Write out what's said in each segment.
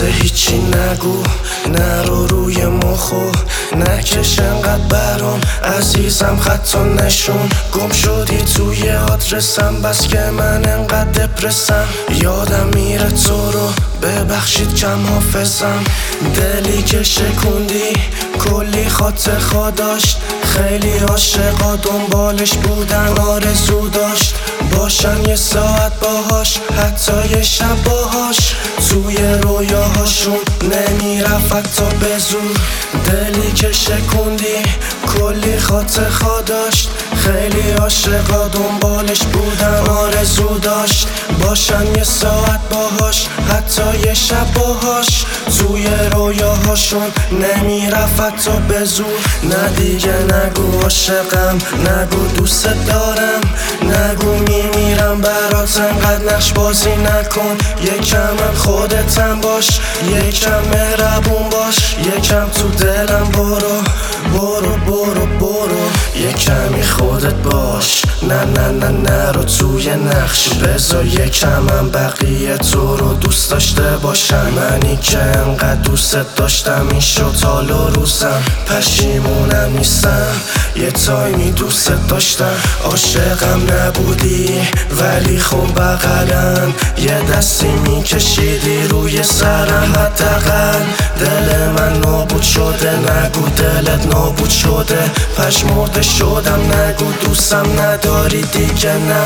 هیچی نگو، نرو روی مخو نکش انقدر برام عزیزم خطا نشون. گم شدی توی آدرسم بس که من انقدر دپرسم. یادم میره تو رو ببخشید کم حافظم. دلی که شکوندی کلی خاطر داشت، خیلی عاشقا دنبالش بودن آرزو داشت باشن یه ساعت باهاش، حتی یه شب باهاش. توی رویاهاشون نمیرفت حتی به زور. دلی که شکوندی کلی خاطر داشت، خیلی عاشقا دنبالش بودن آرزو داشت باشن یه ساعت باهاش، حتی یه شب باهاش. توی رویاهاشون نمیرفت حتی به زور. نه دیگه نگو عاشقم، نگو دوست دارم، نگو میمیرم برات انقدر نقش بازی نکن. یکم خودتم باش، یکم مهربون باش، یکم تو دلم برو برو برو برو. یکمی خودت باش، نه نه نه نرو توی نقش. بذار یکم بقیه تو رو دوست داشته باشن. منی که انقدر دوست داشتم این شد حال و روزم. پشیمونم نیستم، یه تایمی دوست داشتم. عاشقم نبودی ولی خب بغلم یه دستی میکشیدی روی سرم. حداقل دل من نابود شده، نگو دلت نابود شده. پشمرده شدم، نگو دوستم نداری دیگه. نه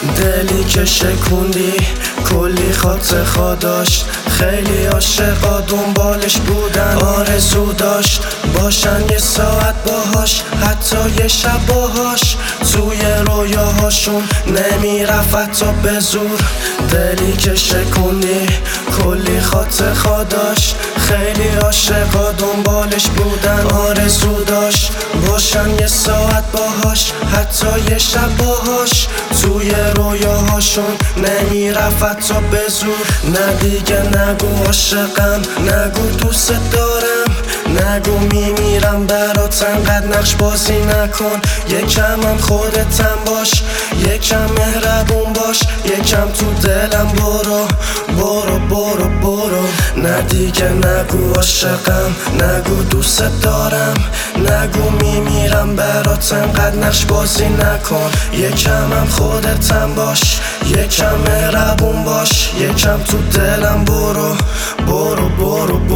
دلی که شکوندی کلی خاطر داشت، خیلی عاشقا دنبالش بودن آرزو داشت باشن یه ساعت باهاش، حتی یه شب باهاش. توی رویاهاشون نمیرفت حتی به زور. دلی که شکوندی کلی خاطر داشت، خیلی عاشقا دنبالش بودن آرزو داشت باشن یه ساعت باهاش، حتی یه شب باهاش. توی رویاهاشون نمیرفت حتی به زور. نه دیگه نگو عاشقم، نگو دوست دارم، نگو میمیرم برات انقدر نقش بازی نکن. یکم خودتم باش، یکم مهربون باش، یکم تو دلم برو برو برو برو. نه دیگه نگو عاشقم، نگو دوست دارم، نگو میمیرم برات انقدر نقش بازی نکن. یکم خودتم باش، یکم مهربون باش، یکم تو دلم برو برو برو برو.